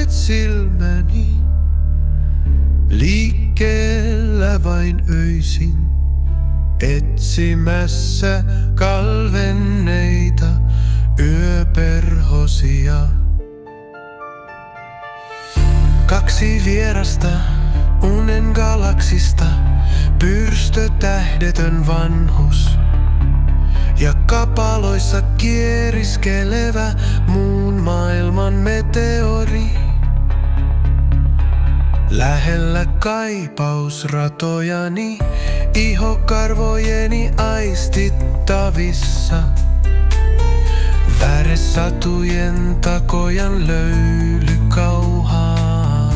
Sumuiset silmäni liikkeellä vain öisin, etsimässä kalvenneita yöperhosia. Kaksi vierasta unen galaksista, pyrstötähdetön vanhus ja kapaloissa kieriskelevä muun maailman meteori. Lähellä kaipausratojani, ihokarvojeni aistittavissa. Väresatujen takojan löylykauhaa.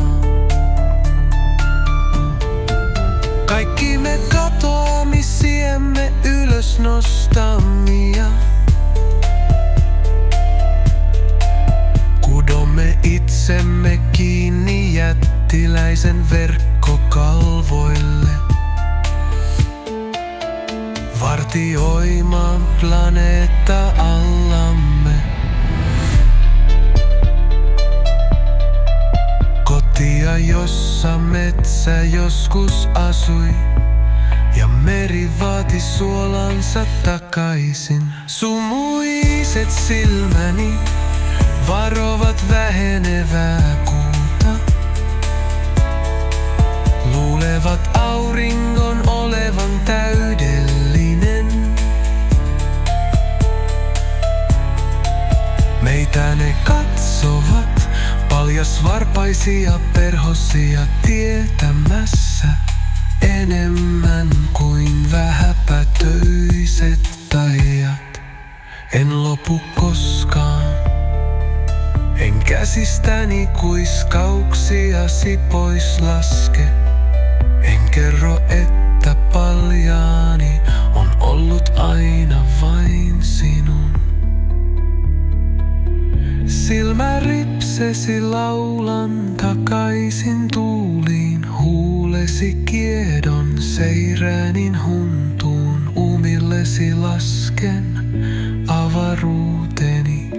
Kaikki me katoamisiemme ylös nostamia. Kudomme itsemme kiinni jättiläisen verkkokalvoille. Vartioimaan planeetta allamme. Kotia, jossa metsä joskus asui ja meri vaati suolansa takaisin. Sumuiset silmäni varovat vähenevää kuuta. Luulevat auringon olevan täydellinen. Meitä ne katsovat, paljasvarpaisia perhosia tietämässä enemmän kuin vähäpätöiset taijat. En lopu koskaan, en käsistäni kuiskauksiasi pois laske. En kerro, että paljaani on ollut aina vain sinun. Silmäripsesi laulan takaisin tuuliin, huulesi kiedon seiräänin huntuun. Umillesi lasken avaruuteni.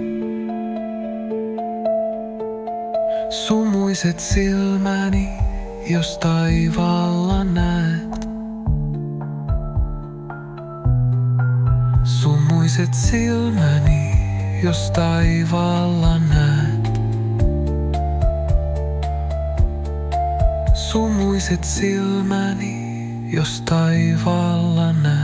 Sumuiset silmäni, jos taivaalla näet. Sumuiset silmäni, jos taivaalla näet. Sumuiset silmäni, jos taivaalla näet.